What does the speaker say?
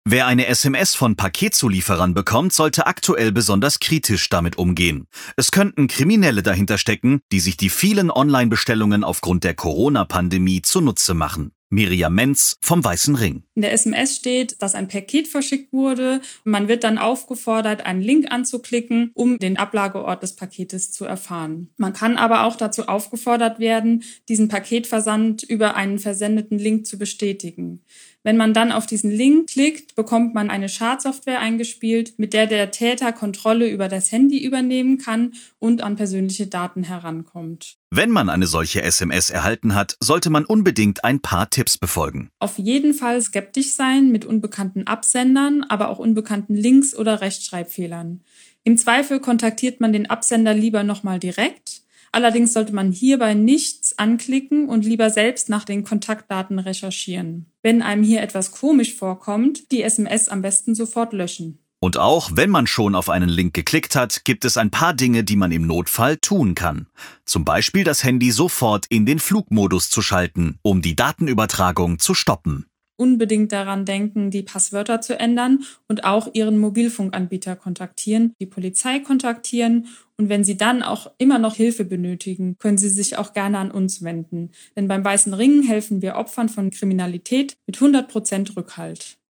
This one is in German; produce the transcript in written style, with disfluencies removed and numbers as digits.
Wer eine SMS von Paketzulieferern bekommt, sollte aktuell besonders kritisch damit umgehen. Es könnten Kriminelle dahinter stecken, die sich die vielen Online-Bestellungen aufgrund der Corona-Pandemie zunutze machen. Miriam Menz vom Weißen Ring. In der SMS steht, dass ein Paket verschickt wurde. Man wird dann aufgefordert, einen Link anzuklicken, um den Ablageort des Paketes zu erfahren. Man kann aber auch dazu aufgefordert werden, diesen Paketversand über einen versendeten Link zu bestätigen. Wenn man dann auf diesen Link klickt, bekommt man eine Schadsoftware eingespielt, mit der der Täter Kontrolle über das Handy übernehmen kann und an persönliche Daten herankommt. Wenn man eine solche SMS erhalten hat, sollte man unbedingt ein paar Tipps befolgen. Auf jeden Fall skeptisch sein mit unbekannten Absendern, aber auch unbekannten Links oder Rechtschreibfehlern. Im Zweifel kontaktiert man den Absender lieber nochmal direkt. Allerdings sollte man hierbei nichts anklicken und lieber selbst nach den Kontaktdaten recherchieren. Wenn einem hier etwas komisch vorkommt, die SMS am besten sofort löschen. Und auch wenn man schon auf einen Link geklickt hat, gibt es ein paar Dinge, die man im Notfall tun kann. Zum Beispiel das Handy sofort in den Flugmodus zu schalten, um die Datenübertragung zu stoppen. Unbedingt daran denken, die Passwörter zu ändern und auch Ihren Mobilfunkanbieter kontaktieren, die Polizei kontaktieren und wenn Sie dann auch immer noch Hilfe benötigen, können Sie sich auch gerne an uns wenden. Denn beim Weißen Ring helfen wir Opfern von Kriminalität mit 100% Rückhalt.